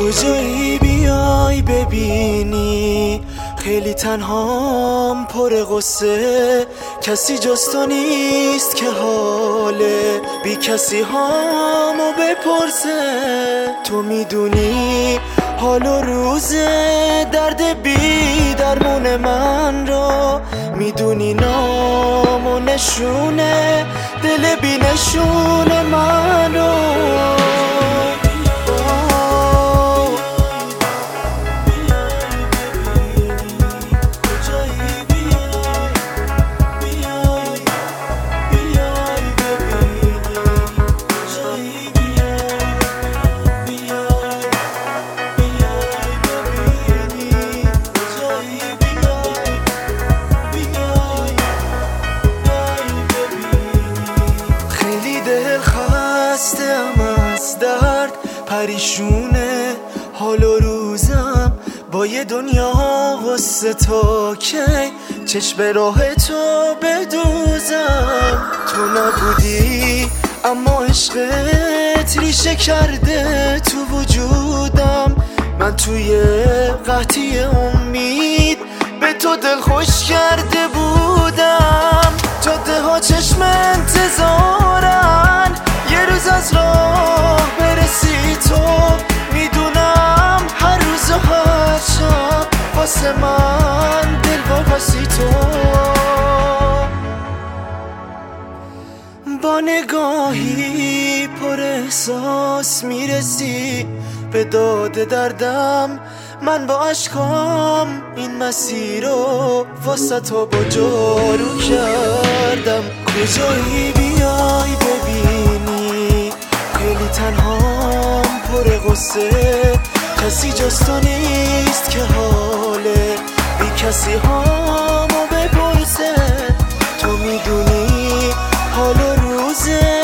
کجایی بیای ببینی خیلی تنهام پر غصه، کسی جز تو نیست که حاله بی کسی هامو بپرسه. تو میدونی حال و روز درد بی درمون من رو، میدونی نام و نشونه دل بی نشون من رو. خستم از درد پریشونه حال و روزم با یه دنیا غصه، تا کی چشم راه تو بدوزم. تو نبودی اما عشقت ریشه کرده تو وجودم، من توی قحطی امید به تو دل خوش کرده بودم. جاده ها چشم انتظارن یه روز از راه برسی تو، میدونم هر روز و هر شب واسه من دل واپسی تو. با نگاهی پر احساس میرسی به داد دردم، من با عشقام این مسیر رو واسه تو با جارو کردم. کجایی بیای ببینی خیلی تنهام پر غصه، کسی جز تو نیست که حاله بی کسی هامو بپرسه. تو میدونی حال و روزه